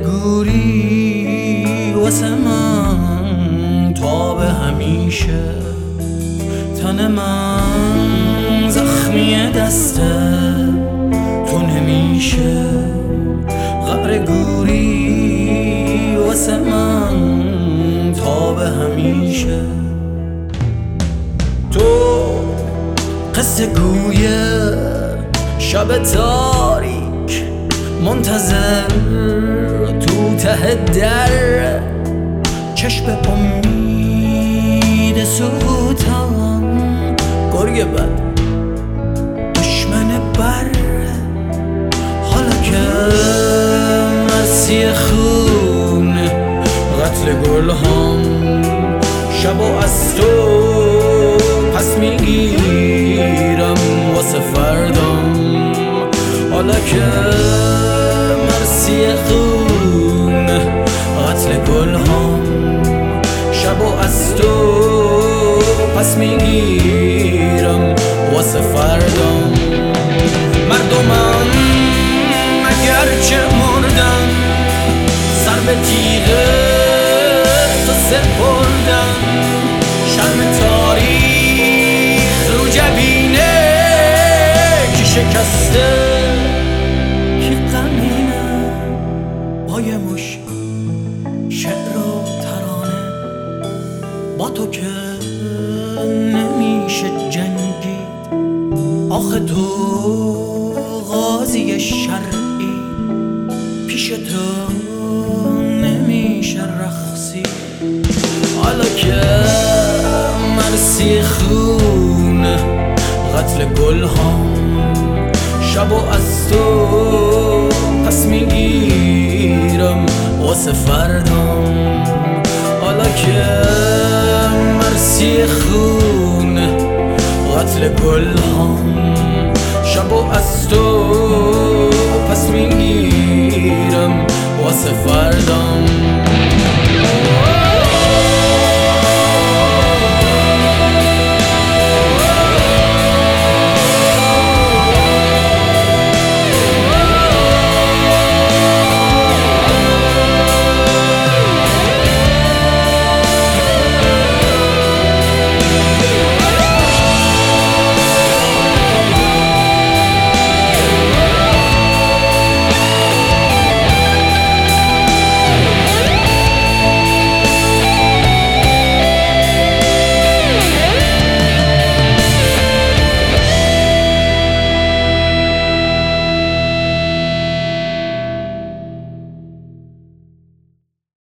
گوری واسه من تا به همیشه. تن من زخمی دست تو نمیشه. قبر گوری واسه من تا به همیشه. تو قصه گویه شب تاریک منتظر تو ته در. چشم امید سوتم گرگ بد دشمن بر. حالا که مرسی خون قتل گل هم شب و از تو پس میگیرم واسه فردام. حالا که مرسی خون قتل گل هم شب و از تو پس میگیرم واسه فردام. مردمم اگرچه مردن سر به تیغه تو سپردن. شرم تاریخ رو جبینه کی شکسته کی غمینه. با یه مش شعر و ترانه با تو که نمیشه جنگید. آخه تو قاضی شرعی پیش تو نمیشه رقصی. حالا که مرسی خون قتل گل هم شب و از تو پس میگیرم واسه فردام. حالا که مرسی خون قتل گل هم شب و از تو پس میگیرم واسه فردام.